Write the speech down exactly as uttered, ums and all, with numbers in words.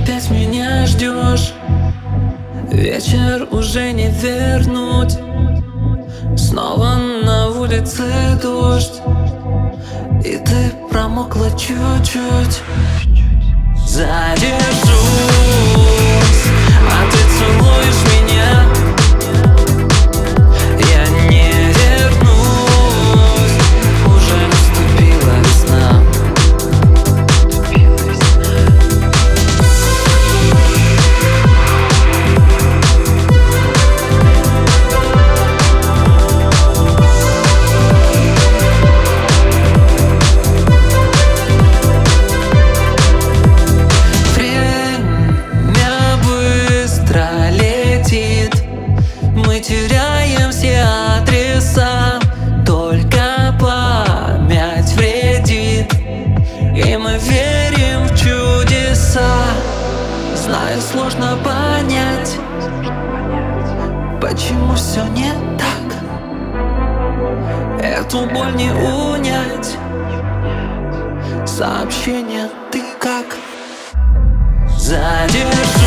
опять меня ждешь. Вечер уже не вернуть. Снова на улице дождь, и ты промокла чуть-чуть. Задержусь, а ты целуешь меня. Я не вернусь, уже наступила весна. Мы теряем все адреса, только память вредит, и мы верим в чудеса. Знаю, сложно понять, почему все не так. Эту боль не унять. Сообщение: ты как? Задержись.